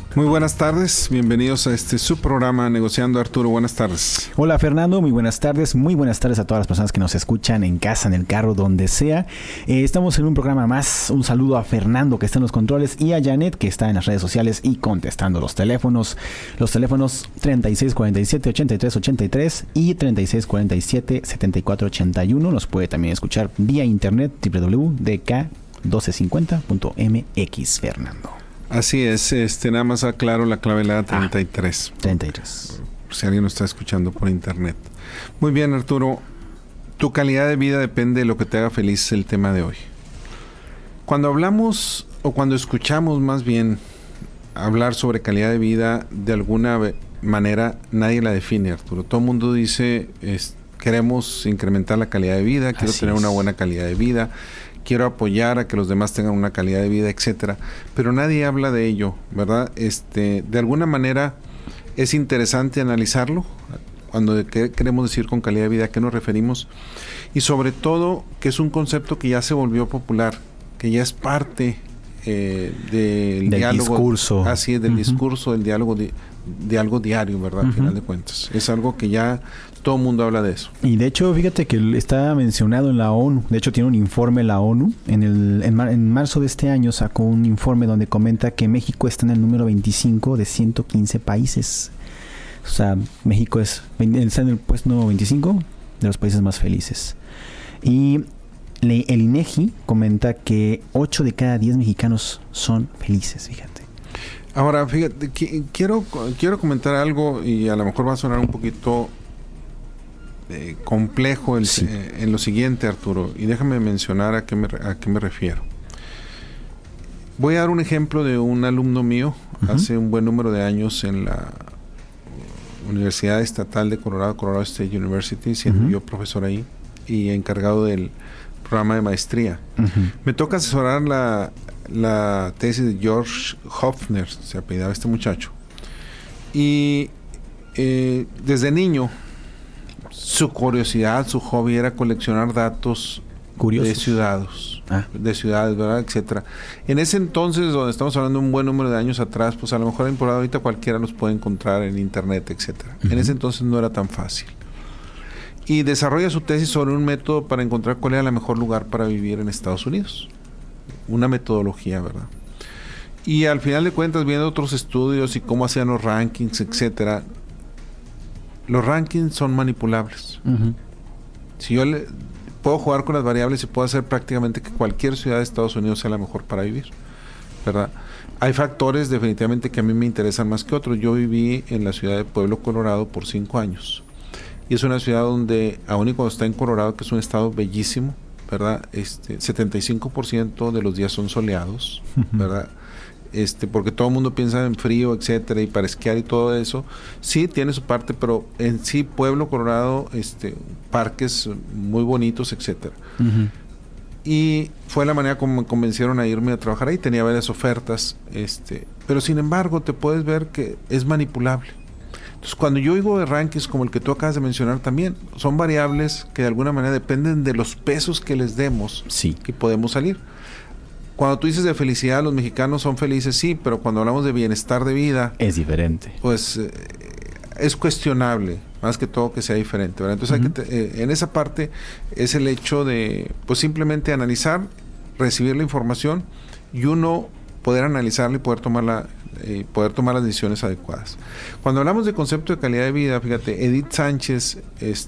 Muy buenas tardes, bienvenidos a este su programa Negociando. Arturo, buenas tardes. Hola Fernando, muy buenas tardes a todas las personas que nos escuchan en casa, en el carro, donde sea. Estamos en un programa más. Un saludo a Fernando, que está en los controles, y a Janet, que está en las redes sociales y contestando los teléfonos. Los teléfonos 3647-8383 y 3647-7481. Nos puede también escuchar vía internet www.dk1250.mx, Fernando. Así es, nada más aclaro la clave 33. 33. Si alguien nos está escuchando por internet. Muy bien, Arturo. Tu calidad de vida depende de lo que te haga feliz, es el tema de hoy. Cuando hablamos, o cuando escuchamos más bien, hablar sobre calidad de vida, de alguna manera nadie la define, Arturo. Todo el mundo dice, queremos incrementar la calidad de vida, quiero tener una buena calidad de vida, quiero apoyar a que los demás tengan una calidad de vida, etcétera. Pero nadie habla de ello, ¿verdad? De alguna manera es interesante analizarlo. Cuando queremos decir con calidad de vida, ¿a qué nos referimos? Y sobre todo, que es un concepto que ya se volvió popular, que ya es parte del diálogo. Discurso. Así es, del discurso, del diálogo, de algo diario, ¿verdad? Al final de cuentas. Es algo que ya todo el mundo habla de eso. Y de hecho, fíjate que está mencionado en la ONU. De hecho, tiene un informe la ONU. En marzo de este año sacó un informe donde comenta que México está en el número 25 de 115 países. O sea, México está en el puesto 25 de los países más felices. Y el INEGI comenta que 8 de cada 10 mexicanos son felices, fíjate. Ahora, fíjate, quiero comentar algo, y a lo mejor va a sonar un poquito complejo en lo siguiente, Arturo, y déjame mencionar a qué me refiero. Voy a dar un ejemplo de un alumno mío, hace un buen número de años en la Universidad Estatal de Colorado State University, siendo yo profesor ahí y encargado del programa de maestría. Me toca asesorar la tesis de George Hofner, se apellidaba este muchacho, y desde niño su curiosidad, su hobby era coleccionar datos de ciudades, ¿verdad? Etcétera. En ese entonces, donde estamos hablando de un buen número de años atrás, pues a lo mejor por ahorita cualquiera los puede encontrar en internet, etcétera. En ese entonces no era tan fácil. Y desarrolla su tesis sobre un método para encontrar cuál era el mejor lugar para vivir en Estados Unidos. Una metodología, ¿verdad? Y al final de cuentas, viendo otros estudios y cómo hacían los rankings, etcétera, los rankings son manipulables. Si yo puedo jugar con las variables y puedo hacer prácticamente que cualquier ciudad de Estados Unidos sea la mejor para vivir, ¿verdad? Hay factores definitivamente que a mí me interesan más que otros. Yo viví en la ciudad de Pueblo, Colorado por 5 años. Y es una ciudad donde, aun y cuando está en Colorado, que es un estado bellísimo, ¿verdad? 75% de los días son soleados, ¿verdad? Porque todo el mundo piensa en frío, etcétera, y para esquiar y todo eso. Sí, tiene su parte, pero en sí, Pueblo, Colorado, parques muy bonitos, etcétera. Y fue la manera como me convencieron a irme a trabajar ahí. Tenía varias ofertas, pero sin embargo, te puedes ver que es manipulable. Entonces, cuando yo oigo de rankings como el que tú acabas de mencionar también, son variables que de alguna manera dependen de los pesos que les demos que podemos salir. Cuando tú dices de felicidad, los mexicanos son felices, sí, pero cuando hablamos de bienestar de vida... es diferente. Pues es cuestionable, más que todo que sea diferente, ¿verdad? Entonces, en esa parte es el hecho de, pues simplemente analizar, recibir la información y uno poder analizarla y poder tomar las decisiones adecuadas. Cuando hablamos de concepto de calidad de vida, fíjate, Edith Sánchez,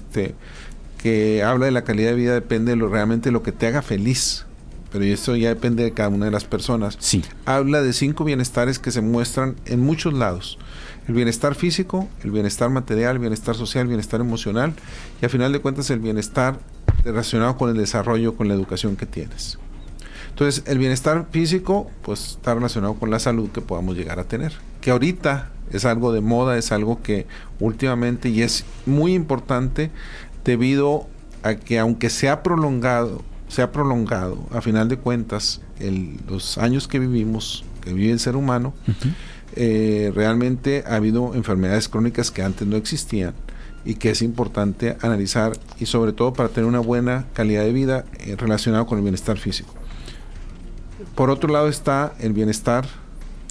que habla de la calidad de vida depende de realmente lo que te haga feliz. Pero esto ya depende de cada una de las personas. Habla de 5 bienestares que se muestran en muchos lados. El bienestar físico, el bienestar material, el bienestar social, el bienestar emocional y al final de cuentas el bienestar relacionado con el desarrollo, con la educación que tienes. Entonces, el bienestar físico, pues está relacionado con la salud que podamos llegar a tener. Que ahorita es algo de moda, es algo que últimamente, y es muy importante debido a que aunque se ha prolongado, a final de cuentas, los años que vivimos, que vive el ser humano, realmente ha habido enfermedades crónicas que antes no existían y que es importante analizar y sobre todo para tener una buena calidad de vida relacionada con el bienestar físico. Por otro lado está el bienestar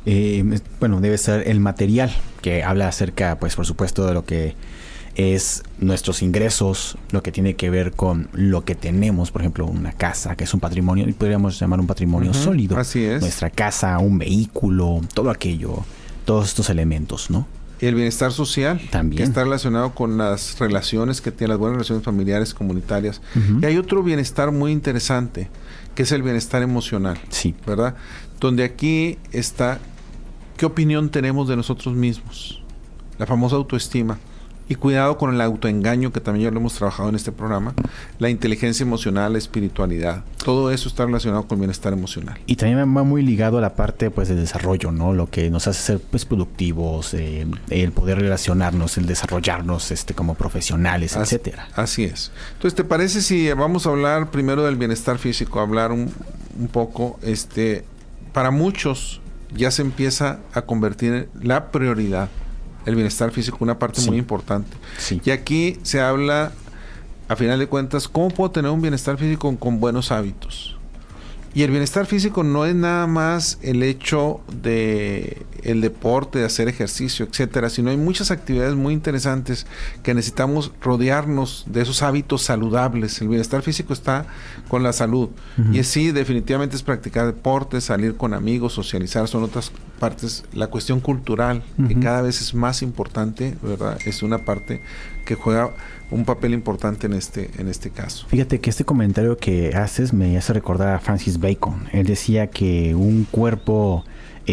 Bueno, debe ser el material, que habla acerca, pues por supuesto, de lo que es nuestros ingresos, lo que tiene que ver con lo que tenemos, por ejemplo, una casa, que es un patrimonio, y podríamos llamar un patrimonio sólido. Así es. Nuestra casa, un vehículo, todo aquello, todos estos elementos, ¿no? Y el bienestar social, también, que está relacionado con las relaciones que tienen, las buenas relaciones familiares, comunitarias. Y hay otro bienestar muy interesante, que es el bienestar emocional, sí, ¿verdad? Donde aquí está, ¿qué opinión tenemos de nosotros mismos? La famosa autoestima. Y cuidado con el autoengaño, que también ya lo hemos trabajado en este programa, la inteligencia emocional, la espiritualidad, todo eso está relacionado con el bienestar emocional. Y también va muy ligado a la parte, pues, de desarrollo, ¿no? Lo que nos hace ser, pues, productivos, el poder relacionarnos, el desarrollarnos como profesionales, etcétera. Así es. Entonces, ¿te parece si vamos a hablar primero del bienestar físico? Hablar un poco, para muchos ya se empieza a convertir en la prioridad. El bienestar físico, una parte muy importante. Sí. Y aquí se habla, a final de cuentas, ¿cómo puedo tener un bienestar físico con buenos hábitos? Y el bienestar físico no es nada más el hecho de el deporte, de hacer ejercicio, etcétera, sino hay muchas actividades muy interesantes que necesitamos rodearnos de esos hábitos saludables. El bienestar físico está con la salud. Y sí, definitivamente es practicar deporte, salir con amigos, socializar, son otras partes. La cuestión cultural, que cada vez es más importante, ¿verdad? Es una parte que juega un papel importante en este caso. Fíjate que este comentario que haces me hace recordar a Francis Bacon. Él decía que un cuerpo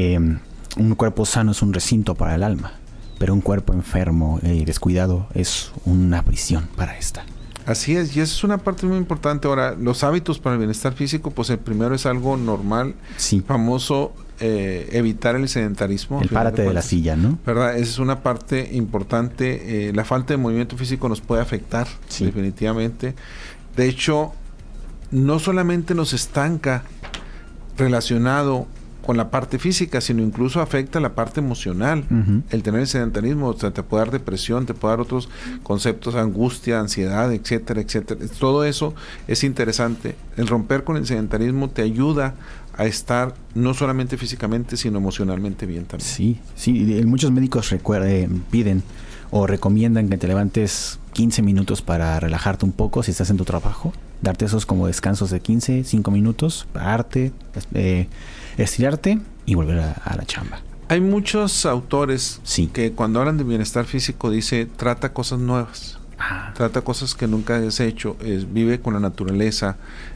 sano es un recinto para el alma, pero un cuerpo enfermo y descuidado es una prisión para esta. Así es, y esa es una parte muy importante. Ahora, los hábitos para el bienestar físico, pues el primero es algo normal, famoso, evitar el sedentarismo. El párate de la silla, ¿no? ¿Verdad? Esa es una parte importante. La falta de movimiento físico nos puede afectar, definitivamente. De hecho, no solamente nos estanca relacionado con la parte física, sino incluso afecta la parte emocional. El tener el sedentarismo, o sea, te puede dar depresión, te puede dar otros conceptos, angustia, ansiedad, etcétera, etcétera. Todo eso es interesante. El romper con el sedentarismo te ayuda a estar no solamente físicamente, sino emocionalmente bien también. Sí. Muchos médicos piden o recomiendan que te levantes 15 minutos para relajarte un poco si estás en tu trabajo, darte esos como descansos de 5 minutos, pararte, estirarte y volver a la chamba. Hay muchos autores que cuando hablan de bienestar físico dice, trata cosas nuevas, trata cosas que nunca has hecho, vive con la naturaleza,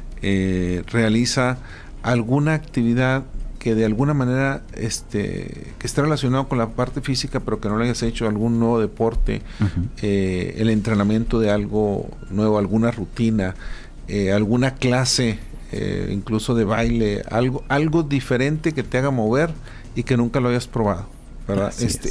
realiza alguna actividad que de alguna manera que esté relacionado con la parte física, pero que no lo hayas hecho, algún nuevo deporte, el entrenamiento de algo nuevo, alguna rutina, alguna clase, incluso de baile, algo diferente que te haga mover y que nunca lo hayas probado, ¿verdad?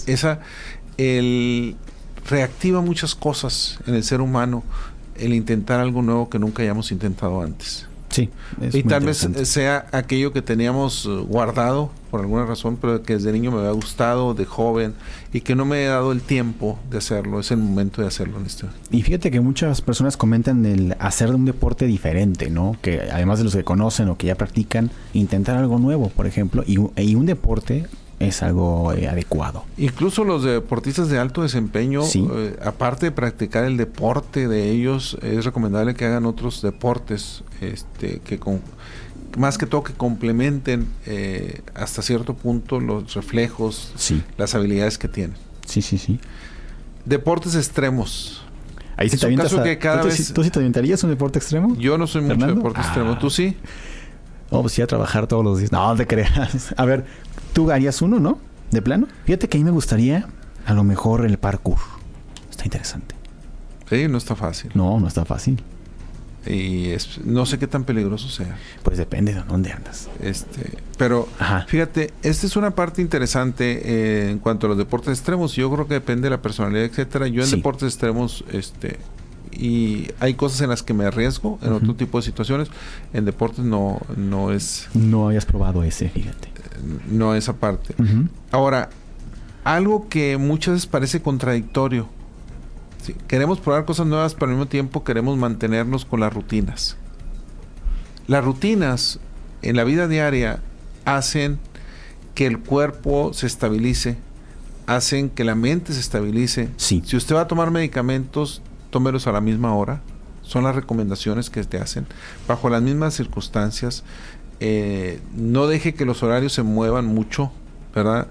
Reactiva muchas cosas en el ser humano, el intentar algo nuevo que nunca hayamos intentado antes. Sí, y tal vez sea aquello que teníamos guardado por alguna razón, pero que desde niño me había gustado, de joven, y que no me he dado el tiempo de hacerlo. Es el momento de hacerlo en este. Y fíjate que muchas personas comentan el hacer un deporte diferente, ¿no? Que además de los que conocen o que ya practican, intentar algo nuevo, por ejemplo, y un deporte es algo adecuado. Incluso los deportistas de alto desempeño, aparte de practicar el deporte de ellos, es recomendable que hagan otros deportes, más que todo que complementen hasta cierto punto los reflejos, las habilidades que tienen. Sí. Deportes extremos. Ahí se te avientas ¿Tú sí te aventarías un deporte extremo? Yo no soy mucho de deporte extremo. ¿Tú sí? No, pues sí, a trabajar todos los días. No te creas. A ver, tú harías uno, ¿no? ¿De plano? Fíjate que a mí me gustaría a lo mejor el parkour. Está interesante. Sí, no está fácil. No está fácil. Y no sé qué tan peligroso sea. Pues depende de dónde andas. Pero fíjate, esta es una parte interesante en cuanto a los deportes extremos. Yo creo que depende de la personalidad, etcétera. Yo en deportes extremos, y hay cosas en las que me arriesgo, en otro tipo de situaciones. En deportes no es... No habías probado ese, fíjate. No esa parte. Ahora, algo que muchas veces parece contradictorio. Sí, queremos probar cosas nuevas, pero al mismo tiempo queremos mantenernos con las rutinas. Las rutinas en la vida diaria hacen que el cuerpo se estabilice, hacen que la mente se estabilice. Sí. Si usted va a tomar medicamentos, tómelos a la misma hora. Son las recomendaciones que te hacen, bajo las mismas circunstancias. No deje que los horarios se muevan mucho, ¿verdad?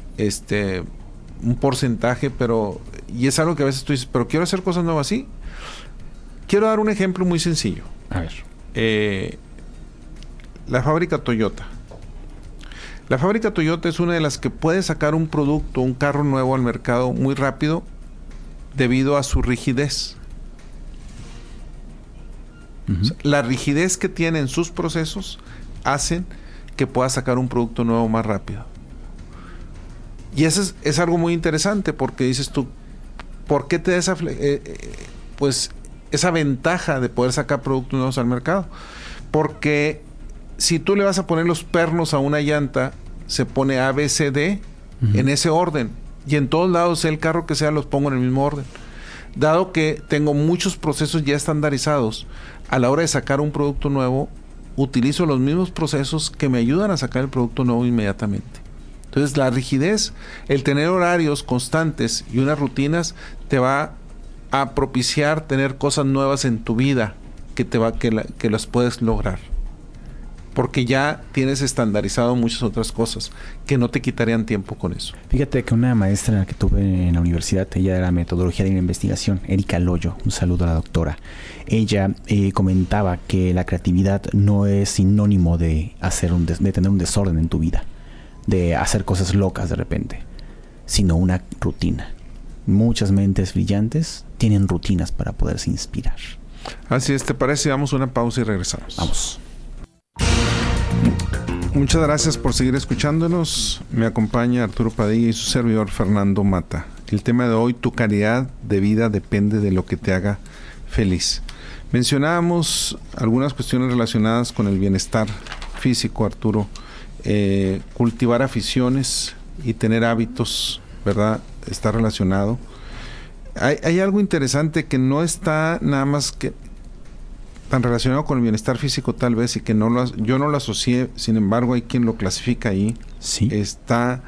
Un porcentaje, y es algo que a veces tú dices, pero quiero hacer cosas nuevas, sí. Quiero dar un ejemplo muy sencillo. A ver. La fábrica Toyota. La fábrica Toyota es una de las que puede sacar un producto, un carro nuevo al mercado muy rápido debido a su rigidez. Uh-huh. O sea, la rigidez que tiene en sus procesos hacen que pueda sacar un producto nuevo más rápido. Y eso es algo muy interesante, porque dices tú, ¿por qué te da esa ventaja de poder sacar productos nuevos al mercado? Porque si tú le vas a poner los pernos a una llanta, se pone A, B, C, D, uh-huh, en ese orden. Y en todos lados, el carro que sea, los pongo en el mismo orden. Dado que tengo muchos procesos ya estandarizados, a la hora de sacar un producto nuevo, utilizo los mismos procesos que me ayudan a sacar el producto nuevo inmediatamente. Entonces, la rigidez, el tener horarios constantes y unas rutinas, te va a propiciar tener cosas nuevas en tu vida que las puedes lograr. Porque ya tienes estandarizado muchas otras cosas que no te quitarían tiempo con eso. Fíjate que una maestra que tuve en la universidad, ella era metodología de la investigación, Erika Loyo, un saludo a la doctora. Ella comentaba que la creatividad no es sinónimo de tener un desorden en tu vida, de hacer cosas locas de repente, sino una rutina. Muchas mentes brillantes tienen rutinas para poderse inspirar. Así es, ¿te parece? Damos una pausa y regresamos. Vamos. Muchas gracias por seguir escuchándonos. Me acompaña Arturo Padilla y su servidor Fernando Mata. El tema de hoy, tu calidad de vida depende de lo que te haga feliz. Mencionábamos algunas cuestiones relacionadas con el bienestar físico, Arturo. Cultivar aficiones y tener hábitos, ¿verdad? Está relacionado. Hay algo interesante que no está nada más que tan relacionado con el bienestar físico tal vez, y que yo no lo asocié, sin embargo hay quien lo clasifica ahí. Sí. Está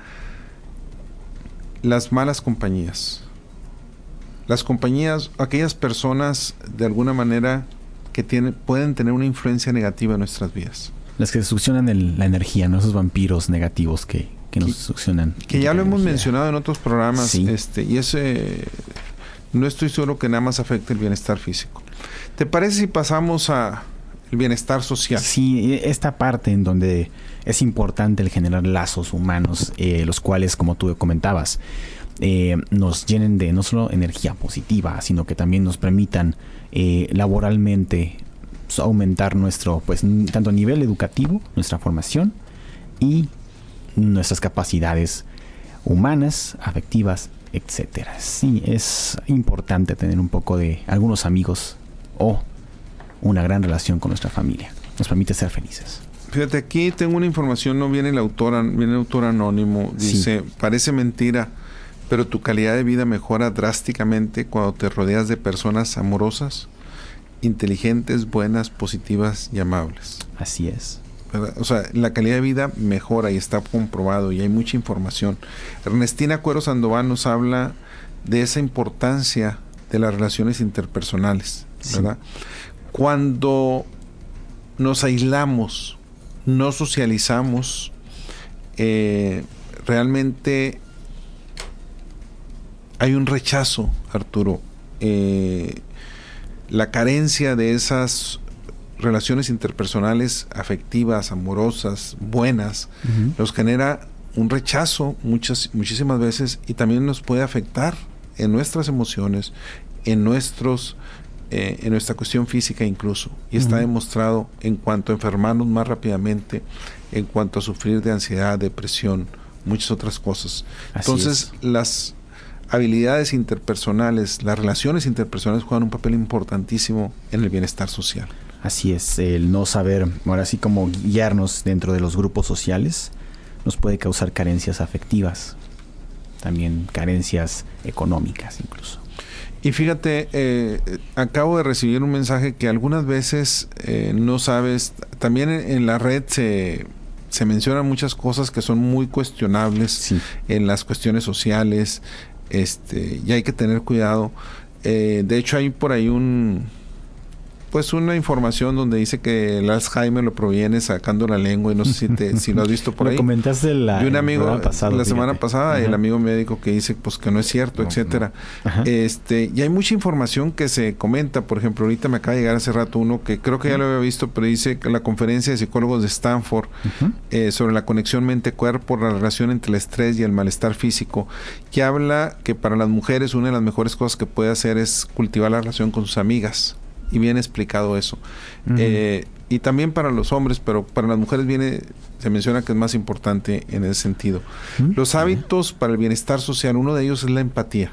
las malas compañías. Las compañías, aquellas personas de alguna manera que pueden tener una influencia negativa en nuestras vidas. Las que succionan la energía, ¿no? Esos vampiros negativos que nos succionan. Que ya lo hemos mencionado en otros programas. Sí. Y ese no estoy seguro que nada más afecte el bienestar físico. ¿Te parece si pasamos a el bienestar social? Sí, esta parte en donde es importante el generar lazos humanos, los cuales, como tú comentabas, nos llenen de no solo energía positiva, sino que también nos permitan laboralmente aumentar nuestro, pues, tanto nivel educativo, nuestra formación y nuestras capacidades humanas, afectivas, etcétera. Sí, es importante tener un poco de algunos amigos o una gran relación con nuestra familia. Nos permite ser felices. Fíjate, aquí tengo una información, no viene el autor anónimo, dice, sí, parece mentira, pero tu calidad de vida mejora drásticamente cuando te rodeas de personas amorosas, inteligentes, buenas, positivas y amables. Así es. ¿Verdad? O sea, la calidad de vida mejora y está comprobado y hay mucha información. Ernestina Cuero Sandoval nos habla de esa importancia de las relaciones interpersonales, ¿verdad? Sí. Cuando nos aislamos, no socializamos, realmente hay un rechazo, Arturo. La carencia de esas relaciones interpersonales afectivas, amorosas, buenas, uh-huh, nos genera un rechazo muchísimas veces, y también nos puede afectar en nuestras emociones, en nuestra cuestión física incluso, y está uh-huh, demostrado en cuanto a enfermarnos más rápidamente, en cuanto a sufrir de ansiedad, depresión, muchas otras cosas. Así Entonces, es. Las habilidades interpersonales, las relaciones interpersonales juegan un papel importantísimo en el bienestar social. Así es, el no saber, ahora sí, como guiarnos dentro de los grupos sociales, nos puede causar carencias afectivas, también carencias económicas incluso. Y fíjate, acabo de recibir un mensaje que algunas veces no sabes, también en la red se mencionan muchas cosas que son muy cuestionables en las cuestiones sociales, y hay que tener cuidado. De hecho, hay por ahí una información donde dice que el Alzheimer lo proviene sacando la lengua, y no sé si lo has visto por ahí. Lo comentaste de un amigo la semana pasada, Ajá. el amigo médico que dice pues que no es cierto, etcétera. Y hay mucha información que se comenta. Por ejemplo, ahorita me acaba de llegar hace rato uno que creo que ya lo había visto, pero dice que la conferencia de psicólogos de Stanford sobre la conexión mente-cuerpo, la relación entre el estrés y el malestar físico, que habla que para las mujeres una de las mejores cosas que puede hacer es cultivar la relación con sus amigas. Y bien explicado eso. Y también para los hombres, pero para las mujeres se menciona que es más importante en ese sentido. Los hábitos para el bienestar social, uno de ellos es la empatía.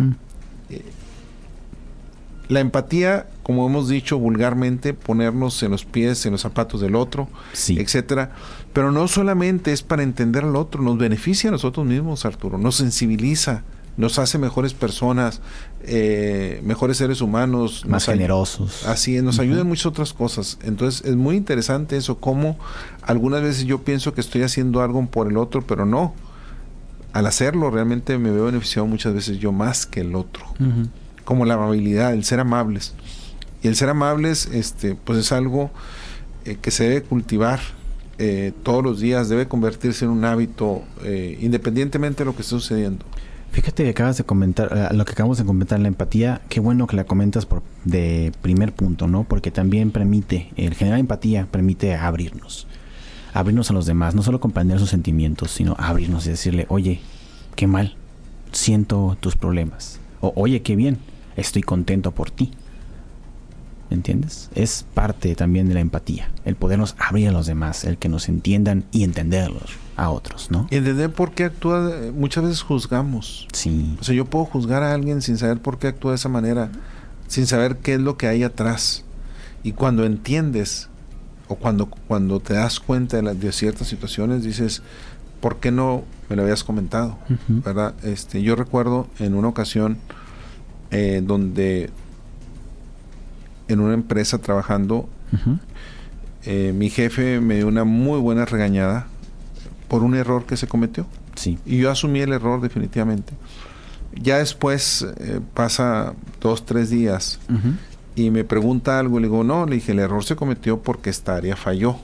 La empatía, como hemos dicho vulgarmente, ponernos en los pies, en los zapatos del otro, etcétera. Pero no solamente es para entender al otro, nos beneficia a nosotros mismos, Arturo, nos sensibiliza, nos hace mejores personas, mejores seres humanos. Más generosos. Así es, nos ayuda en muchas otras cosas. Entonces, es muy interesante eso, cómo algunas veces yo pienso que estoy haciendo algo por el otro, pero no. Al hacerlo, realmente me veo beneficiado muchas veces yo más que el otro. Como la amabilidad, el ser amables. Y el ser amables, pues es algo que se debe cultivar todos los días, debe convertirse en un hábito, independientemente de lo que esté sucediendo. Fíjate que acabas de comentar, lo que acabamos de comentar, la empatía, qué bueno que la comentas de primer punto, ¿no? Porque también el generar empatía permite abrirnos a los demás, no solo comprender sus sentimientos, sino abrirnos y decirle, oye, qué mal, siento tus problemas, o oye, qué bien, estoy contento por ti. ¿Entiendes? Es parte también de la empatía, el podernos abrir a los demás, el que nos entiendan y entenderlos a otros, ¿no? Y entender por qué actúa, muchas veces juzgamos. Sí. O sea, yo puedo juzgar a alguien sin saber por qué actúa de esa manera, sin saber qué es lo que hay atrás. Y cuando entiendes, o cuando te das cuenta de ciertas situaciones, dices, ¿por qué no me lo habías comentado? ¿Verdad? Yo recuerdo en una ocasión donde en una empresa trabajando, mi jefe me dio una muy buena regañada por un error que se cometió. Sí. Y yo asumí el error definitivamente. Ya después pasa 2-3 días y me pregunta algo, le digo, no, le dije, el error se cometió porque esta área falló.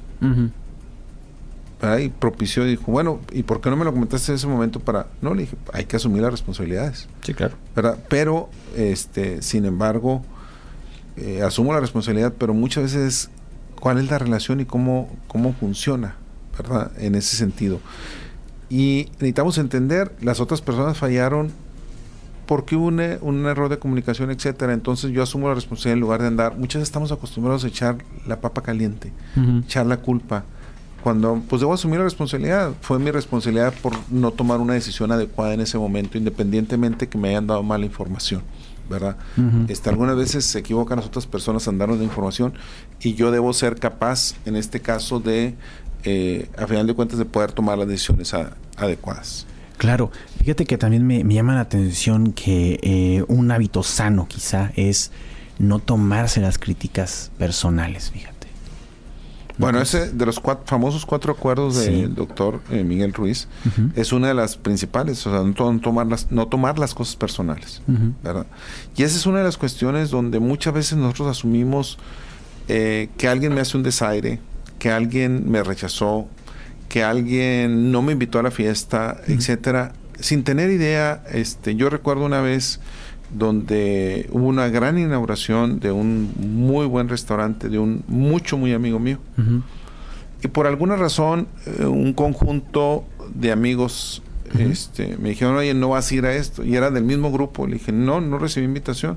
Y propició, dijo, bueno, ¿y por qué no me lo comentaste en ese momento No, le dije, hay que asumir las responsabilidades. Sí, claro. ¿Verdad? Pero, sin embargo, asumo la responsabilidad, pero muchas veces cuál es la relación y cómo funciona, ¿verdad? En ese sentido. Y necesitamos entender, las otras personas fallaron porque hubo un error de comunicación, etcétera. Entonces yo asumo la responsabilidad en lugar de andar. Muchas veces estamos acostumbrados a echar la papa caliente, echar la culpa. Cuando pues debo asumir la responsabilidad. Fue mi responsabilidad por no tomar una decisión adecuada en ese momento, independientemente que me hayan dado mala información, ¿verdad? Algunas veces se equivocan las otras personas en darnos la información y yo debo ser capaz, en este caso, de, a final de cuentas, de poder tomar las decisiones adecuadas. Claro. Fíjate que también me llama la atención que un hábito sano quizá es no tomarse las críticas personales, fíjate. Bueno, ese de los famosos 4 acuerdos del doctor Miguel Ruiz es una de las principales, o sea, no tomar las cosas personales, ¿verdad? Y esa es una de las cuestiones donde muchas veces nosotros asumimos que alguien me hace un desaire, que alguien me rechazó, que alguien no me invitó a la fiesta, etcétera, sin tener idea. Yo recuerdo una vez donde hubo una gran inauguración de un muy buen restaurante de un muy amigo mío. Y por alguna razón, un conjunto de amigos me dijeron, oye, no vas a ir a esto. Y era del mismo grupo. Le dije, no recibí invitación.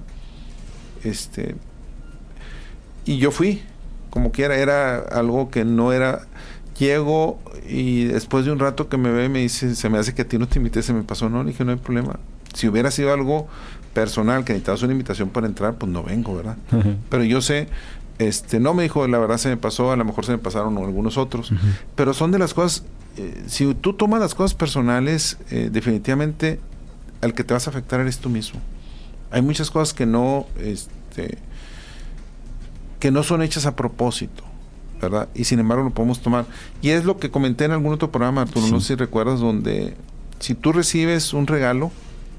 Y yo fui, como quiera, era algo que no era. Llego y después de un rato que me ve, me dice, se me hace que a ti no te invité, se me pasó. No, le dije, no hay problema. Si hubiera sido algo personal, que necesitabas una invitación para entrar, pues no vengo, ¿verdad? Pero yo sé, no me dijo, la verdad se me pasó, a lo mejor se me pasaron algunos otros, pero son de las cosas, si tú tomas las cosas personales, definitivamente al que te vas a afectar eres tú mismo. Hay muchas cosas que no son hechas a propósito, ¿verdad? Y sin embargo lo podemos tomar. Y es lo que comenté en algún otro programa, Arturo, no sé si recuerdas, donde si tú recibes un regalo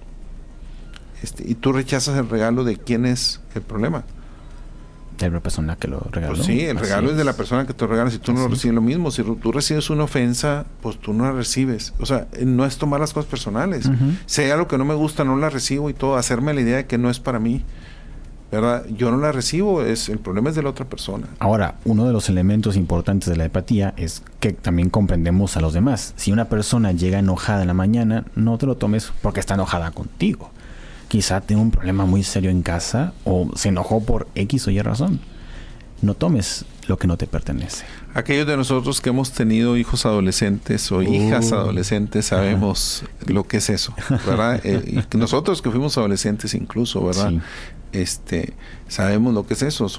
y tú rechazas el regalo, ¿de quién es el problema? De la persona que lo regaló. Pues sí, el regalo es de la persona que te regala. Si tú no lo recibes, lo mismo. Si tú recibes una ofensa, pues tú no la recibes. O sea, no es tomar las cosas personales. Si hay algo que no me gusta, no la recibo y todo. Hacerme la idea de que no es para mí, ¿verdad? Yo no la recibo. El problema es de la otra persona. Ahora, uno de los elementos importantes de la empatía es que también comprendemos a los demás. Si una persona llega enojada en la mañana, no te lo tomes porque está enojada contigo. Quizá tenga un problema muy serio en casa o se enojó por X o Y razón. No tomes lo que no te pertenece. Aquellos de nosotros que hemos tenido hijos adolescentes o hijas adolescentes sabemos lo que es eso, ¿verdad? Y nosotros que fuimos adolescentes incluso, ¿verdad? Sí. Sabemos lo que es eso.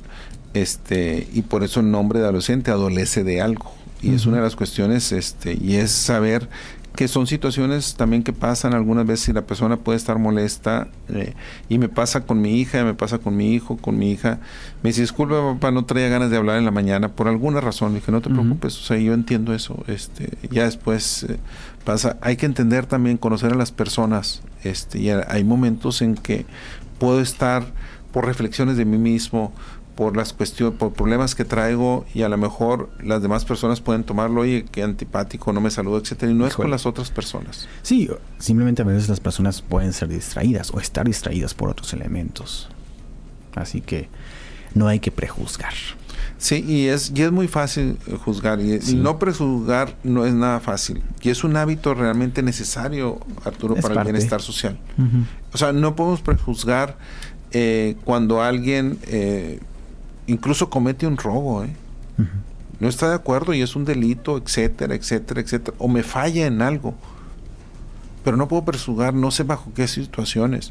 Y por eso el nombre de adolescente adolece de algo. Y es una de las cuestiones, y es saber que son situaciones también que pasan algunas veces y la persona puede estar molesta, y me pasa con mi hija, me pasa con mi hijo, con mi hija. Me dice, disculpa papá, no traía ganas de hablar en la mañana por alguna razón. Le dije, no te preocupes, o sea, yo entiendo eso. Ya después pasa. Hay que entender también, conocer a las personas. Y hay momentos en que puedo estar por reflexiones de mí mismo, por las cuestiones, por problemas que traigo, y a lo mejor las demás personas pueden tomarlo, oye, qué antipático, no me saluda, etcétera, y no es con las otras personas. Sí, simplemente a veces las personas pueden ser distraídas o estar distraídas por otros elementos. Así que no hay que prejuzgar. Sí, y es muy fácil juzgar, y no prejuzgar no es nada fácil, y es un hábito realmente necesario, Arturo, para el bienestar social. O sea, no podemos prejuzgar cuando alguien incluso comete un robo, no está de acuerdo y es un delito, etcétera, etcétera, etcétera, o me falla en algo, pero no puedo prejuzgar, no sé bajo qué situaciones,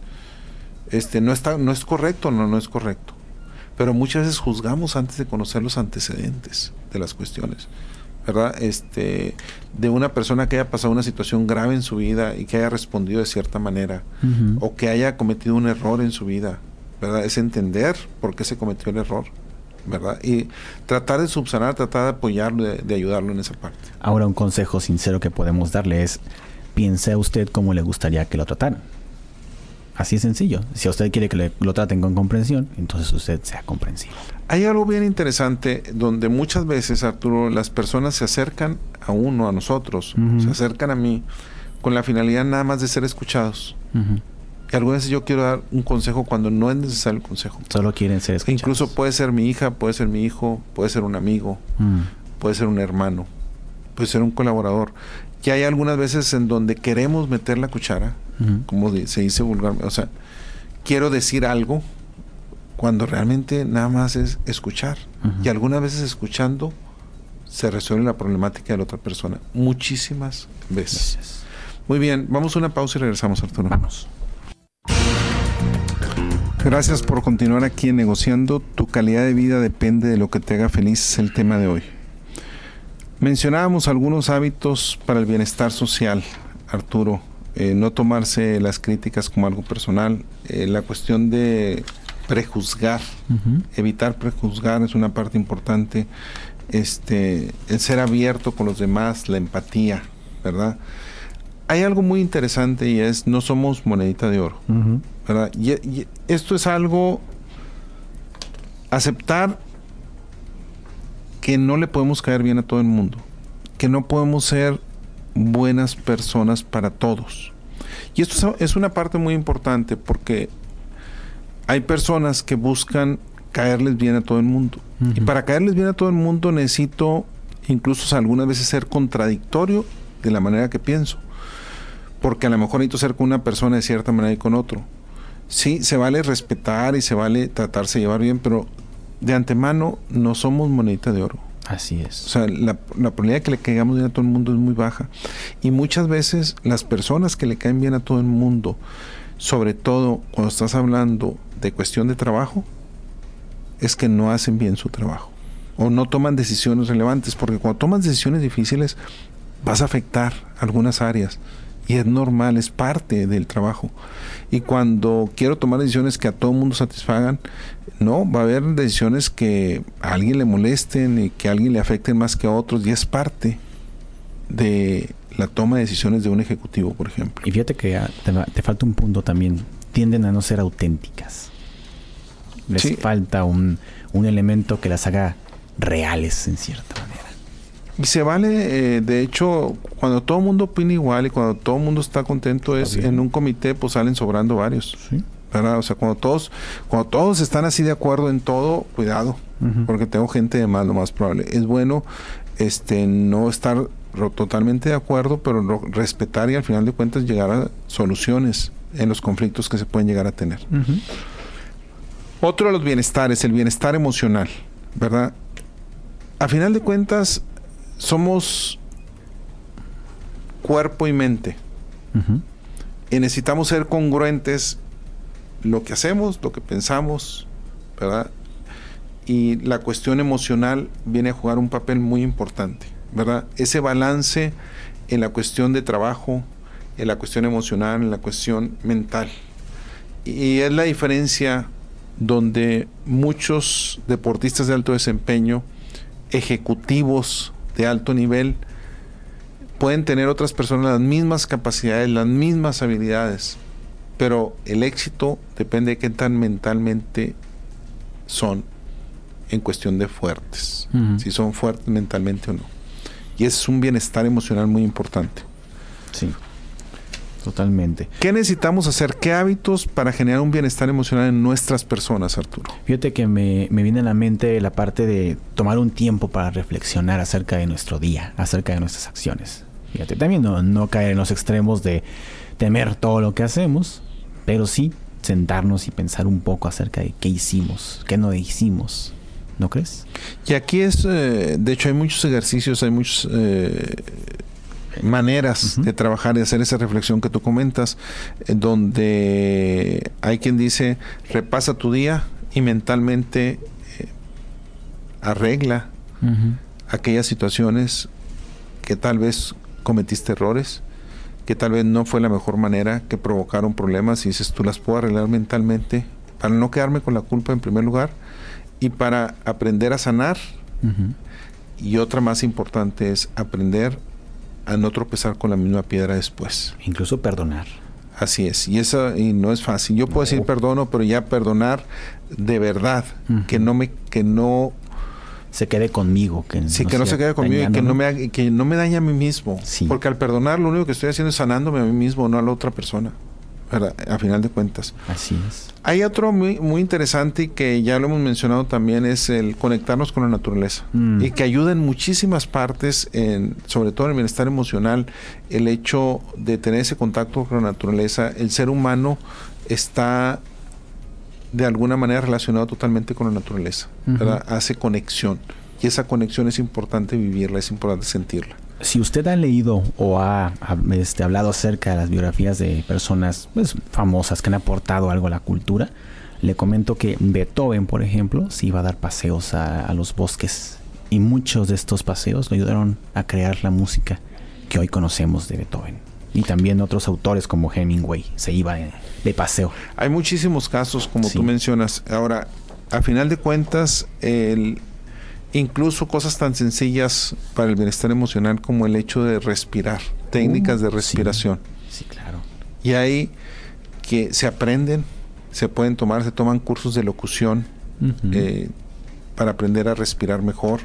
no es correcto, no es correcto, pero muchas veces juzgamos antes de conocer los antecedentes de las cuestiones, ¿verdad? De una persona que haya pasado una situación grave en su vida y que haya respondido de cierta manera, o que haya cometido un error en su vida, ¿verdad? Es entender por qué se cometió el error, ¿verdad? Y tratar de subsanar, tratar de apoyarlo, de ayudarlo en esa parte. Ahora, un consejo sincero que podemos darle es: piense a usted cómo le gustaría que lo trataran. Así es sencillo. Si a usted quiere que lo traten con comprensión, entonces usted sea comprensivo. Hay algo bien interesante donde muchas veces, Arturo, las personas se acercan a uno, a nosotros, se acercan a mí con la finalidad nada más de ser escuchados. Y algunas veces yo quiero dar un consejo cuando no es necesario el consejo. Solo quieren ser escuchados. Incluso puede ser mi hija, puede ser mi hijo, puede ser un amigo, puede ser un hermano, puede ser un colaborador. Y hay algunas veces en donde queremos meter la cuchara, como se dice vulgarmente. O sea, quiero decir algo cuando realmente nada más es escuchar. Y algunas veces escuchando se resuelve la problemática de la otra persona. Muchísimas veces. Gracias. Muy bien, vamos a una pausa y regresamos, Arturo. Vamos. Gracias por continuar aquí en Negociando. Tu calidad de vida depende de lo que te haga feliz, es el tema de hoy. Mencionábamos algunos hábitos para el bienestar social, Arturo. No tomarse las críticas como algo personal. La cuestión de prejuzgar, evitar prejuzgar es una parte importante. El ser abierto con los demás, la empatía, ¿verdad? Hay algo muy interesante y es: no somos monedita de oro, ¿verdad? Y esto es algo, aceptar que no le podemos caer bien a todo el mundo, que no podemos ser buenas personas para todos. Y esto es una parte muy importante, porque hay personas que buscan caerles bien a todo el mundo. Y para caerles bien a todo el mundo necesito incluso algunas veces ser contradictorio de la manera que pienso, porque a lo mejor necesito ser con una persona de cierta manera y con otro. Sí, se vale respetar y se vale tratarse de llevar bien, pero de antemano no somos monedita de oro. Así es. O sea, la probabilidad de que le caigamos bien a todo el mundo es muy baja. Y muchas veces las personas que le caen bien a todo el mundo, sobre todo cuando estás hablando de cuestión de trabajo, es que no hacen bien su trabajo o no toman decisiones relevantes, porque cuando tomas decisiones difíciles vas a afectar algunas áreas Y es normal, es parte del trabajo. Y cuando quiero tomar decisiones que a todo el mundo satisfagan, no, va a haber decisiones que a alguien le molesten y que a alguien le afecten más que a otros, y es parte de la toma de decisiones de un ejecutivo, por ejemplo. Y fíjate que te falta un punto también. Tienden a no ser auténticas. Les falta un elemento que las haga reales en cierta manera. Y se vale, de hecho, cuando todo el mundo opina igual y cuando todo el mundo está contento, en un comité pues salen sobrando varios. Sí. ¿Verdad? O sea, cuando todos están así de acuerdo en todo, cuidado, porque tengo gente de más, lo más probable. Es bueno no estar totalmente de acuerdo, pero respetar y al final de cuentas llegar a soluciones en los conflictos que se pueden llegar a tener. Otro de los bienestares, el bienestar emocional, ¿verdad? A final de cuentas, somos cuerpo y mente. Y necesitamos ser congruentes lo que hacemos, lo que pensamos, ¿verdad? Y la cuestión emocional viene a jugar un papel muy importante, ¿verdad? Ese balance en la cuestión de trabajo, en la cuestión emocional, en la cuestión mental. Y es la diferencia donde muchos deportistas de alto desempeño, ejecutivos de alto nivel, pueden tener otras personas las mismas capacidades, las mismas habilidades, pero el éxito depende de qué tan mentalmente son en cuestión de fuertes, si son fuertes mentalmente o no. Y ese es un bienestar emocional muy importante. Sí, totalmente. ¿Qué necesitamos hacer? ¿Qué hábitos para generar un bienestar emocional en nuestras personas, Arturo? Fíjate que me viene a la mente la parte de tomar un tiempo para reflexionar acerca de nuestro día, acerca de nuestras acciones. Fíjate, también no caer en los extremos de temer todo lo que hacemos, pero sí sentarnos y pensar un poco acerca de qué hicimos, qué no hicimos. ¿No crees? Y aquí de hecho hay muchos ejercicios, hay muchas maneras de trabajar y hacer esa reflexión que tú comentas, donde hay quien dice, repasa tu día y mentalmente arregla aquellas situaciones que tal vez cometiste errores, que tal vez no fue la mejor manera, que provocaron problemas, y dices, tú las puedo arreglar mentalmente para no quedarme con la culpa en primer lugar y para aprender a sanar. Y otra más importante es aprender a no tropezar con la misma piedra después. Incluso perdonar. Así es, y no es fácil. Yo puedo decir perdono, pero ya perdonar de verdad, que no se quede conmigo, que no se quede conmigo y que no me dañe a mí mismo. Sí. Porque al perdonar lo único que estoy haciendo es sanándome a mí mismo, no a la otra persona, ¿verdad? A final de cuentas. Así es. Hay otro muy, muy interesante y que ya lo hemos mencionado también, es el conectarnos con la naturaleza. Y que ayuda en muchísimas partes, sobre todo en el bienestar emocional, el hecho de tener ese contacto con la naturaleza. El ser humano está de alguna manera relacionado totalmente con la naturaleza, ¿verdad? Hace conexión, y esa conexión es importante vivirla, es importante sentirla. Si usted ha leído o ha hablado acerca de las biografías de personas famosas que han aportado algo a la cultura, le comento que Beethoven, por ejemplo, se iba a dar paseos a los bosques, y muchos de estos paseos lo ayudaron a crear la música que hoy conocemos de Beethoven. Y también otros autores como Hemingway se iba de paseo. Hay muchísimos casos, como tú mencionas. Ahora, a final de cuentas, incluso cosas tan sencillas para el bienestar emocional como el hecho de respirar, técnicas de respiración. Sí, claro. Y hay que se aprenden, se toman cursos de locución para aprender a respirar mejor,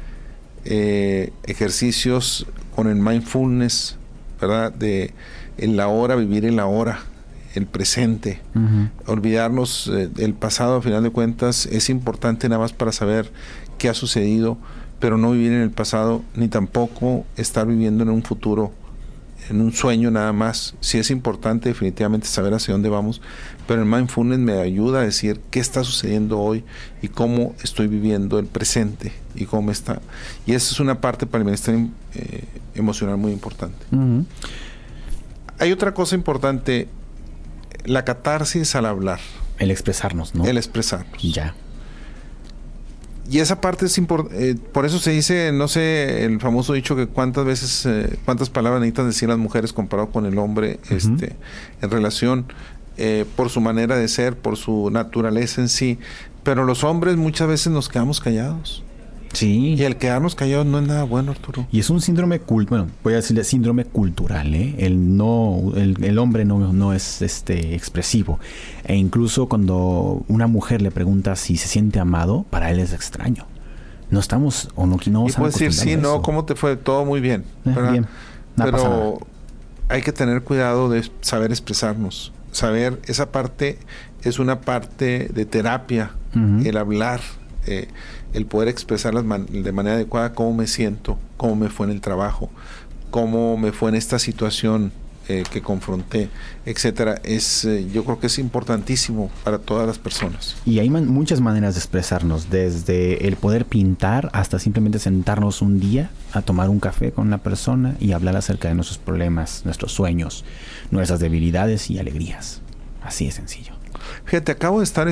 ejercicios con el mindfulness, ¿verdad? De en la hora, vivir en la hora, el presente, olvidarnos del pasado. A final de cuentas es importante nada más para saber qué ha sucedido, pero no vivir en el pasado, ni tampoco estar viviendo en un futuro, en un sueño nada más. Sí es importante definitivamente saber hacia dónde vamos, pero el mindfulness me ayuda a decir qué está sucediendo hoy y cómo estoy viviendo el presente y cómo está. Y esa es una parte para el bienestar emocional muy importante. Hay otra cosa importante, la catarsis al hablar. El expresarnos, ¿no? El expresarnos. Ya. Y esa parte es importante, por eso se dice, no sé, el famoso dicho que cuántas palabras necesitan decir las mujeres comparado con el hombre, en relación, por su manera de ser, por su naturaleza en sí, pero los hombres muchas veces nos quedamos callados. Sí. Y el quedarnos callados no es nada bueno, Arturo. Y es un síndrome voy a decirle síndrome cultural, ¿eh? El hombre no es expresivo. E incluso cuando una mujer le pregunta si se siente amado, para él es extraño. No estamos y puede decir, sí, no, ¿cómo te fue? Todo muy bien. Bien. Pero hay que tener cuidado de saber expresarnos. Saber, esa parte es una parte de terapia, el hablar, el poder expresar de manera adecuada cómo me siento, cómo me fue en el trabajo, cómo me fue en esta situación que confronté, etcétera. Yo creo que es importantísimo para todas las personas. Y hay muchas maneras de expresarnos, desde el poder pintar hasta simplemente sentarnos un día a tomar un café con una persona y hablar acerca de nuestros problemas, nuestros sueños, nuestras debilidades y alegrías. Así de sencillo. Fíjate, acabo de estar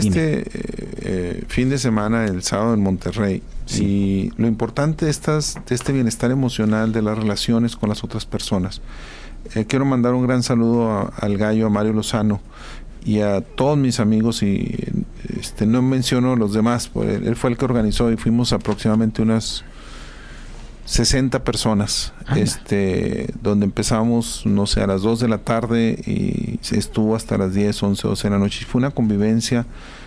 fin de semana, el sábado, en Monterrey. Sí. Y lo importante de este bienestar emocional, de las relaciones con las otras personas. Quiero mandar un gran saludo al Gallo, a Mario Lozano y a todos mis amigos, y no menciono los demás, pues él fue el que organizó, y fuimos aproximadamente unas 60 personas, donde empezamos, no sé, a las 2 de la tarde y se estuvo hasta las 10, 11, 12 de la noche. Fue una convivencia,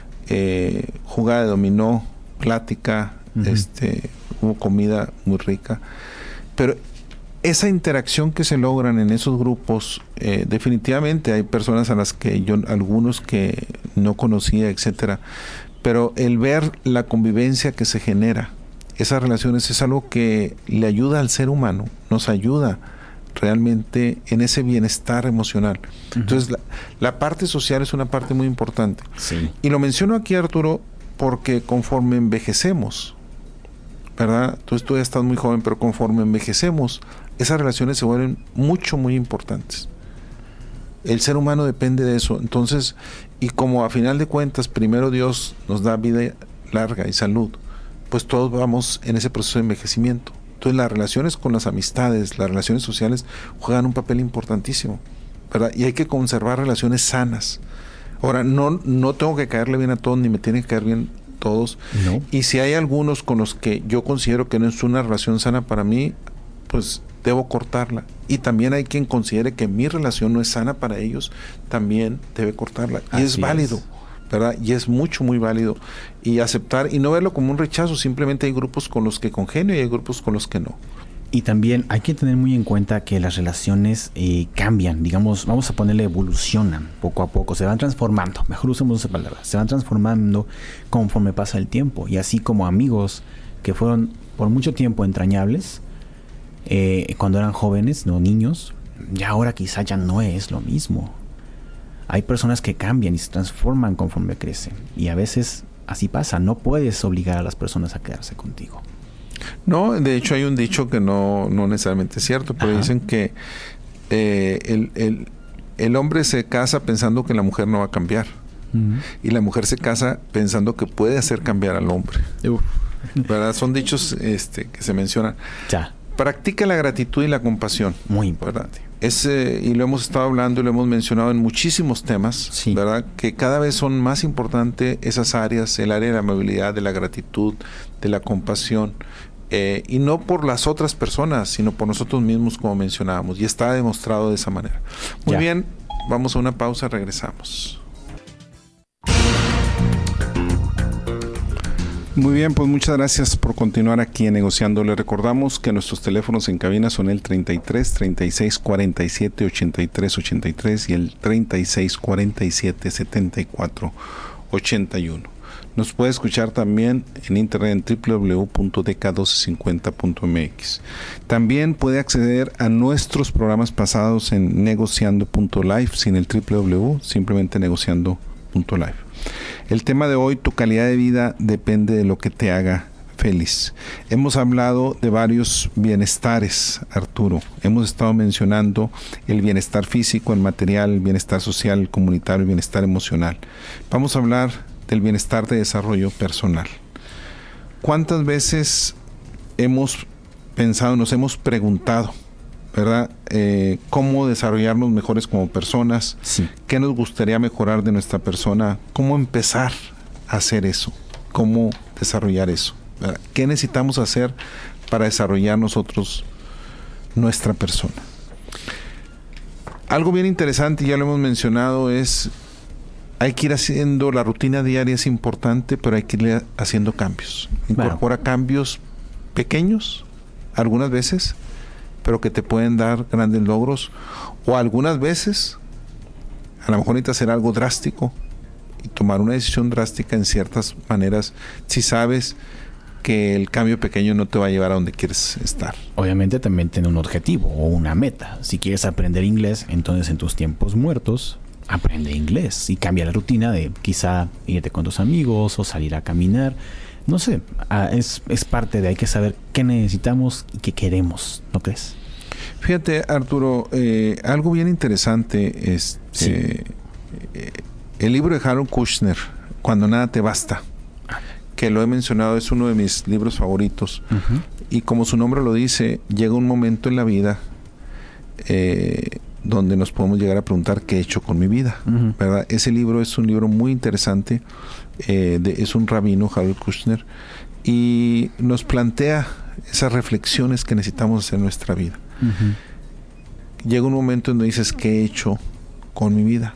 jugada de dominó, plática, hubo comida muy rica, pero esa interacción que se logran en esos grupos, definitivamente hay personas a las que algunos que no conocía, etcétera, pero el ver la convivencia que se genera, esas relaciones, es algo que le ayuda al ser humano, nos ayuda realmente en ese bienestar emocional. Entonces, la parte social es una parte muy importante. Sí. Y lo menciono aquí, Arturo, porque conforme envejecemos, ¿verdad? Tú ya estás muy joven, pero conforme envejecemos, esas relaciones se vuelven muy importantes. El ser humano depende de eso. Entonces, y como a final de cuentas, primero Dios nos da vida larga y salud, pues todos vamos en ese proceso de envejecimiento. Entonces, las relaciones con las amistades, las relaciones sociales juegan un papel importantísimo, ¿verdad? Y hay que conservar relaciones sanas. Ahora, no tengo que caerle bien a todos, ni me tienen que caer bien todos. No. Y si hay algunos con los que yo considero que no es una relación sana para mí, pues debo cortarla. Y también hay quien considere que mi relación no es sana para ellos, también debe cortarla. Y es válido, ¿verdad? Y es muy válido. Y aceptar y no verlo como un rechazo. Simplemente hay grupos con los que congenio y hay grupos con los que no. Y también hay que tener muy en cuenta que las relaciones cambian, digamos, vamos a ponerle evolucionan poco a poco, se van transformando, mejor usemos esa palabra, se van transformando conforme pasa el tiempo. Y así como amigos que fueron por mucho tiempo entrañables, cuando eran jóvenes, no niños, ya ahora quizá ya no es lo mismo. Hay personas que cambian y se transforman conforme crecen. Y a veces así pasa, no puedes obligar a las personas a quedarse contigo. No, de hecho hay un dicho que no necesariamente es cierto, pero dicen que el hombre se casa pensando que la mujer no va a cambiar. Y la mujer se casa pensando que puede hacer cambiar al hombre. ¿Verdad? Son dichos que se mencionan. Ya. Practica la gratitud y la compasión. Muy importante. Y lo hemos estado hablando y lo hemos mencionado en muchísimos temas, sí, ¿verdad? Que cada vez son más importantes esas áreas, el área de la amabilidad, de la gratitud, de la compasión, y no por las otras personas, sino por nosotros mismos, como mencionábamos, y está demostrado de esa manera. Muy bien, vamos a una pausa, regresamos. Muy bien, pues muchas gracias por continuar aquí en Negociando. Le recordamos que nuestros teléfonos en cabina son el 33 36 47 83 83 y el 36 47 74 81. Nos puede escuchar también en internet en www.dk1250.mx. También puede acceder a nuestros programas pasados en negociando.live, sin el www, simplemente negociando.live. El tema de hoy, tu calidad de vida depende de lo que te haga feliz. Hemos hablado de varios bienestares, Arturo. Hemos estado mencionando el bienestar físico, el material, el bienestar social, el comunitario, el bienestar emocional. Vamos a hablar del bienestar de desarrollo personal. ¿cuántas veces hemos pensado, nos hemos preguntado, ¿verdad? ¿Cómo desarrollarnos mejores como personas? Sí. ¿Qué nos gustaría mejorar de nuestra persona? ¿Cómo empezar a hacer eso? ¿Cómo desarrollar eso? ¿Verdad? ¿Qué necesitamos hacer para desarrollar nosotros nuestra persona? Algo bien interesante, ya lo hemos mencionado, es hay que ir haciendo, la rutina diaria es importante, pero hay que ir haciendo cambios. Incorpora cambios pequeños, algunas veces, pero que te pueden dar grandes logros, o algunas veces, a lo mejor necesitas hacer algo drástico y tomar una decisión drástica en ciertas maneras, si sabes que el cambio pequeño no te va a llevar a donde quieres estar. Obviamente también tener un objetivo o una meta. Si quieres aprender inglés, entonces en tus tiempos muertos, aprende inglés y cambia la rutina de quizá irte con tus amigos o salir a caminar. No sé, es parte de hay que saber qué necesitamos y qué queremos, ¿no crees? Fíjate, Arturo, algo bien interesante es el libro de Harold Kushner, Cuando nada te basta, que lo he mencionado, es uno de mis libros favoritos. Uh-huh. Y como su nombre lo dice, llega un momento en la vida donde nos podemos llegar a preguntar qué he hecho con mi vida, uh-huh, ¿verdad? Ese libro es un libro muy interesante, es un rabino, Harold Kushner, y nos plantea esas reflexiones que necesitamos hacer en nuestra vida. Uh-huh. Llega un momento en donde dices, ¿qué he hecho con mi vida?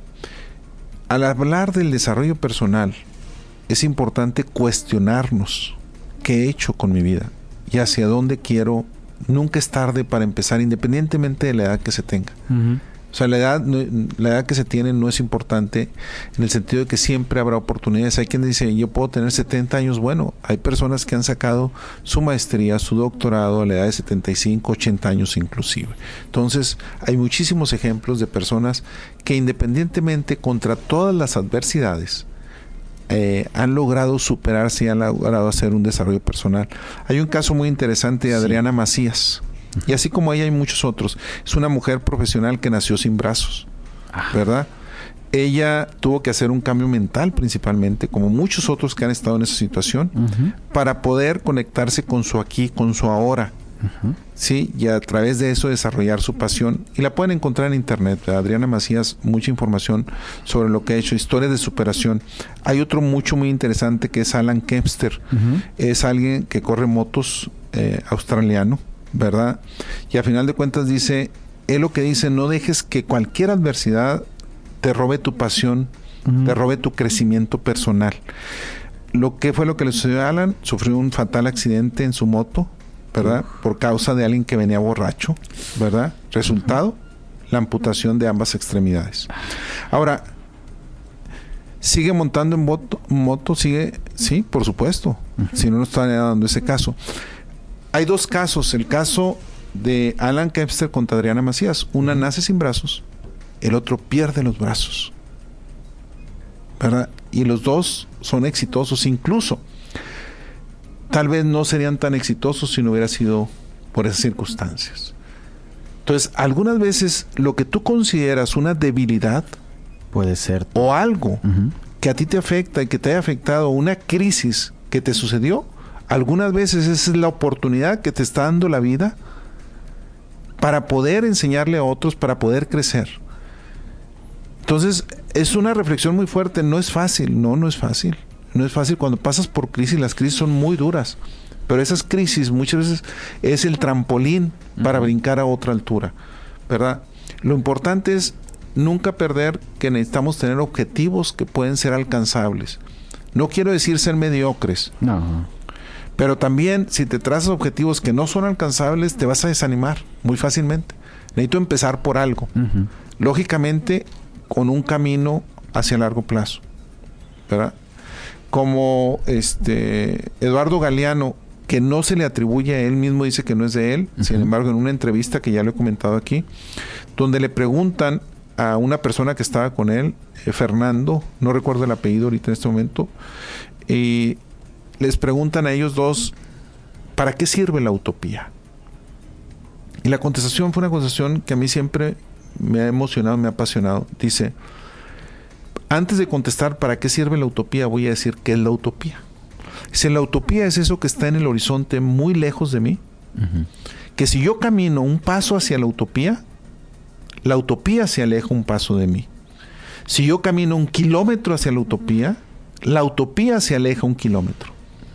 Al hablar del desarrollo personal, es importante cuestionarnos qué he hecho con mi vida y hacia dónde quiero. Nunca es tarde para empezar, independientemente de la edad que se tenga. Uh-huh. O sea, la edad que se tiene no es importante en el sentido de que siempre habrá oportunidades. Hay quien dice, yo puedo tener 70 años. Bueno, hay personas que han sacado su maestría, su doctorado a la edad de 75, 80 años inclusive. Entonces, hay muchísimos ejemplos de personas que independientemente contra todas las adversidades, han logrado superarse y han logrado hacer un desarrollo personal. Hay un caso muy interesante de Adriana Macías, y así como ella hay muchos otros. Es una mujer profesional que nació sin brazos, ¿verdad? Ella tuvo que hacer un cambio mental principalmente, como muchos otros que han estado en esa situación, uh-huh, para poder conectarse con su aquí, con su ahora. Uh-huh. Sí, y a través de eso desarrollar su pasión, y la pueden encontrar en internet, ¿verdad? Adriana Macías, mucha información sobre lo que ha hecho, historias de superación. Hay otro muy interesante que es Alan Kempster. Uh-huh. Es alguien que corre motos, australiano, ¿verdad? Y a final de cuentas dice, él lo que dice, no dejes que cualquier adversidad te robe tu pasión, uh-huh, te robe tu crecimiento personal. ¿Qué fue lo que le sucedió a Alan? Sufrió un fatal accidente en su moto, ¿verdad? Por causa de alguien que venía borracho, ¿verdad? Resultado, la amputación de ambas extremidades. Ahora, ¿sigue montando en moto? ¿Sigue? Sí, por supuesto. Uh-huh. Si no está dando ese caso. Hay dos casos. El caso de Alan Kempster contra Adriana Macías. Una nace sin brazos, el otro pierde los brazos, ¿verdad? Y los dos son exitosos, incluso tal vez no serían tan exitosos si no hubiera sido por esas circunstancias. Entonces, algunas veces lo que tú consideras una debilidad puede ser o algo, uh-huh, que a ti te afecta y que te haya afectado, una crisis que te sucedió, algunas veces esa es la oportunidad que te está dando la vida para poder enseñarle a otros, para poder crecer. Entonces, es una reflexión muy fuerte. No es fácil, no es fácil. No es fácil cuando pasas por crisis. Las crisis son muy duras, pero esas crisis muchas veces es el trampolín para brincar a otra altura, ¿verdad? Lo importante es nunca perder que necesitamos tener objetivos que pueden ser alcanzables. No quiero decir ser mediocres, no, pero también si te trazas objetivos que no son alcanzables, te vas a desanimar muy fácilmente. Necesito empezar por algo, uh-huh, lógicamente con un camino hacia largo plazo, ¿verdad? Como Eduardo Galeano, que no se le atribuye a él mismo, dice que no es de él. Uh-huh. Sin embargo, en una entrevista que ya lo he comentado aquí, donde le preguntan a una persona que estaba con él, Fernando, no recuerdo el apellido ahorita en este momento, y les preguntan a ellos dos, ¿para qué sirve la utopía? Y la contestación fue una contestación que a mí siempre me ha emocionado, me ha apasionado. Dice, antes de contestar para qué sirve la utopía, voy a decir qué es la utopía. Si la utopía es eso que está en el horizonte muy lejos de mí, que si yo camino un paso hacia la utopía se aleja un paso de mí. Si yo camino 1 kilómetro hacia la utopía se aleja 1 kilómetro.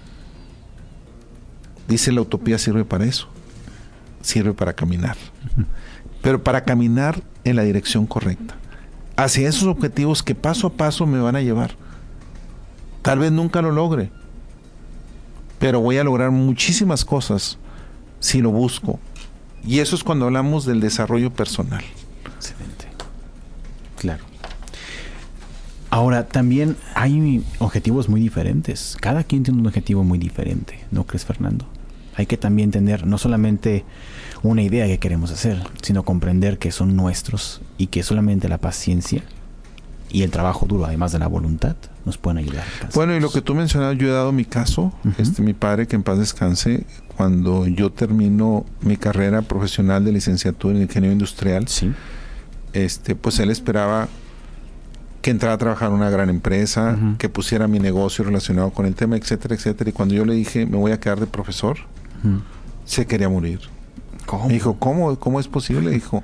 Dice, la utopía sirve para eso. Sirve para caminar. Pero para caminar en la dirección correcta. Hacia esos objetivos que paso a paso me van a llevar. Tal vez nunca lo logre. Pero voy a lograr muchísimas cosas si lo busco. Y eso es cuando hablamos del desarrollo personal. Excelente. Claro. Ahora, también hay objetivos muy diferentes. Cada quien tiene un objetivo muy diferente, ¿no crees, Fernando? Hay que también tener no solamente una idea que queremos hacer, sino comprender que son nuestros y que solamente la paciencia y el trabajo duro, además de la voluntad, nos pueden ayudar. Bueno, y lo que tú mencionabas, yo he dado mi caso. Mi padre, que en paz descanse, cuando yo termino mi carrera profesional de licenciatura en ingeniería industrial, sí, pues él esperaba que entrara a trabajar en una gran empresa, que pusiera mi negocio relacionado con el tema, etcétera, etcétera. Y cuando yo le dije, me voy a quedar de profesor, se quería morir. ¿Cómo? Me dijo, ¿cómo es posible? Dijo,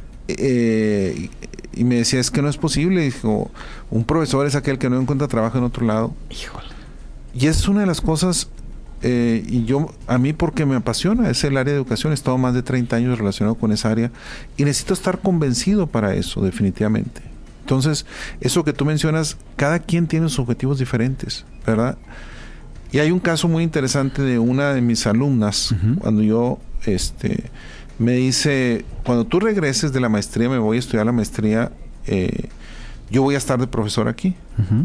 y me decía, es que no es posible. Dijo, un profesor es aquel que no encuentra trabajo en otro lado. Híjole. Y es una de las cosas, a mí porque me apasiona, es el área de educación. He estado más de 30 años relacionado con esa área y necesito estar convencido para eso, definitivamente. Entonces, eso que tú mencionas, cada quien tiene sus objetivos diferentes, ¿verdad? Y hay un caso muy interesante de una de mis alumnas, cuando yo, me dice, cuando tú regreses de la maestría, me voy a estudiar la maestría, yo voy a estar de profesor aquí.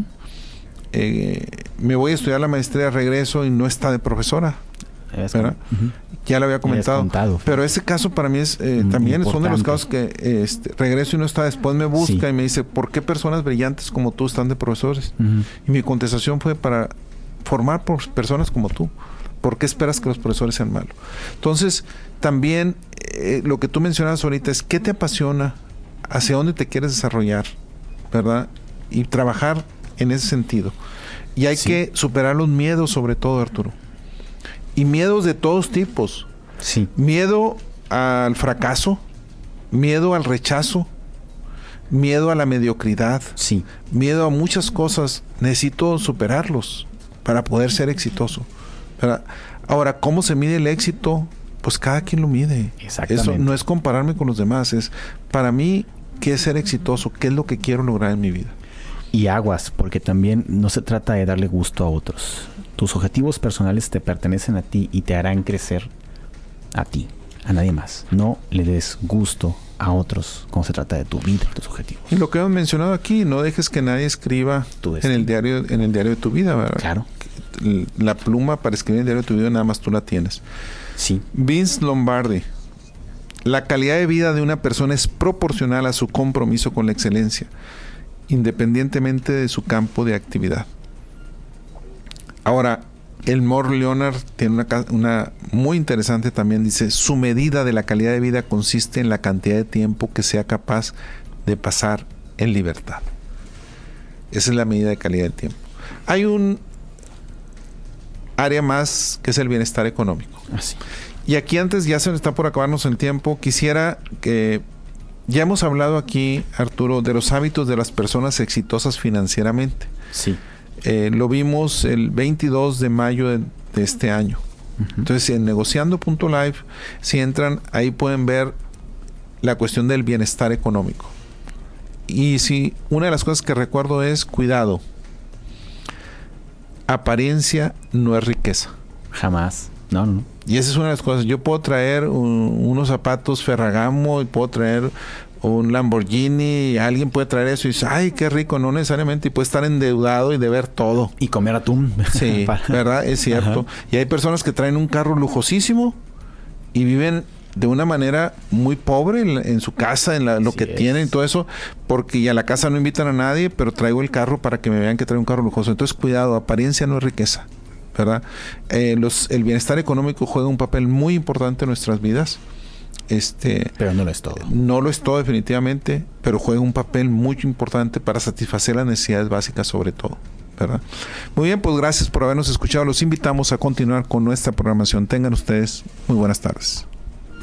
Me voy a estudiar la maestría, regreso y no está de profesora, ¿verdad? Ya lo había comentado. Pero ese caso para mí es también son de los casos que regreso y no está. Después me busca y me dice, ¿por qué personas brillantes como tú están de profesores? Y mi contestación fue, para formar personas como tú. ¿Por qué esperas que los profesores sean malos? Entonces, también lo que tú mencionabas ahorita es qué te apasiona, hacia dónde te quieres desarrollar, ¿verdad? Y trabajar en ese sentido. Y hay que superar los miedos, sobre todo, Arturo. Y miedos de todos tipos. Sí. Miedo al fracaso, miedo al rechazo, miedo a la mediocridad, miedo a muchas cosas. Necesito superarlos para poder ser exitoso. Ahora, ¿cómo se mide el éxito? Pues cada quien lo mide. Exactamente. Eso no es compararme con los demás, es para mí qué es ser exitoso, qué es lo que quiero lograr en mi vida. Y aguas, porque también no se trata de darle gusto a otros. Tus objetivos personales te pertenecen a ti y te harán crecer a ti, a nadie más. No le des gusto a otros cuando se trata de tu vida y tus objetivos. Y lo que hemos mencionado aquí, no dejes que nadie escriba en el diario de tu vida, ¿verdad? Claro. La pluma para escribir en el diario de tu vida nada más tú la tienes. Sí. Vince Lombardi. La calidad de vida de una persona es proporcional a su compromiso con la excelencia, independientemente de su campo de actividad. Ahora, Elmore Leonard tiene una muy interesante también. Dice, su medida de la calidad de vida consiste en la cantidad de tiempo que sea capaz de pasar en libertad. Esa es la medida de calidad del tiempo. Hay un área más que es el bienestar económico. Así. Y aquí, antes, ya se nos está por acabarnos el tiempo, quisiera que... Ya hemos hablado aquí, Arturo, de los hábitos de las personas exitosas financieramente. Sí. Lo vimos el 22 de mayo de este año. Entonces, en negociando.live, si entran, ahí pueden ver la cuestión del bienestar económico. Y si una de las cosas que recuerdo es, cuidado, apariencia no es riqueza. Jamás. No. Y esa es una de las cosas. Yo puedo traer unos zapatos Ferragamo y puedo traer un Lamborghini, y alguien puede traer eso y dice, ay, qué rico, no necesariamente, y puede estar endeudado y deber todo. Y comer atún. Sí, ¿verdad? Es cierto. Ajá. Y hay personas que traen un carro lujosísimo y viven de una manera muy pobre en su casa, en lo que tienen y todo eso, porque ya a la casa no invitan a nadie, pero traigo el carro para que me vean que traigo un carro lujoso. Entonces, cuidado, apariencia no es riqueza, ¿verdad? El bienestar económico juega un papel muy importante en nuestras vidas. Pero no lo es todo. No lo es todo, definitivamente, pero juega un papel muy importante para satisfacer las necesidades básicas, sobre todo, ¿verdad? Muy bien, pues gracias por habernos escuchado. Los invitamos a continuar con nuestra programación. Tengan ustedes muy buenas tardes.